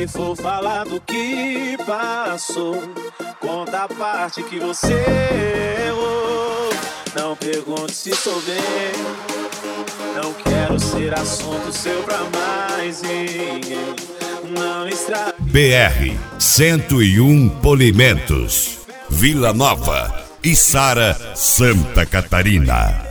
Se for falar do que passou, conta a parte que você errou. Não pergunte se sou bem, não quero ser assunto seu pra mais ninguém. Não estrague. BR 101 Polimentos, Vila Nova, Içara, Santa Catarina.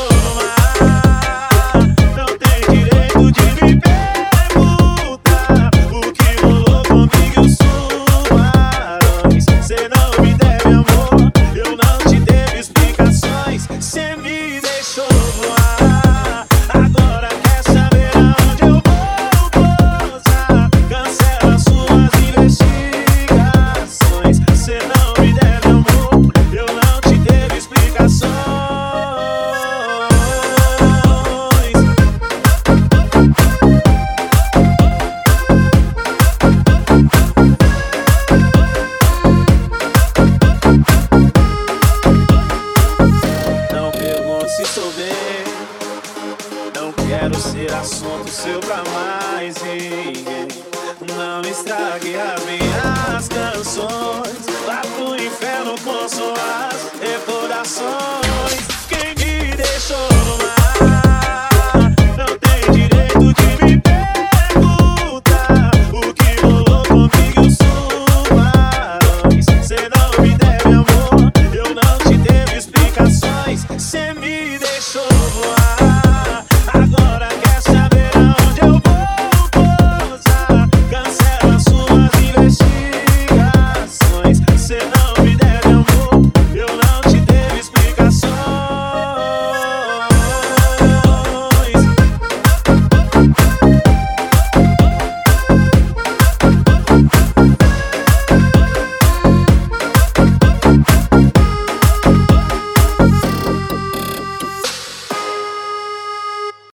Não tem direito de me perguntar o que rolou comigo e suas. Cê não me deve amor, eu não te devo explicações. Cê me deixou voar, agora quer saber aonde eu vou pousar. Cancela suas investigações. Cê não me deve amor, eu não te devo explicações. Não pergunte se sou bem, não quero ser assunto seu pra mais ninguém. Não estrague as minhas canções, vá pro inferno com suas recordações.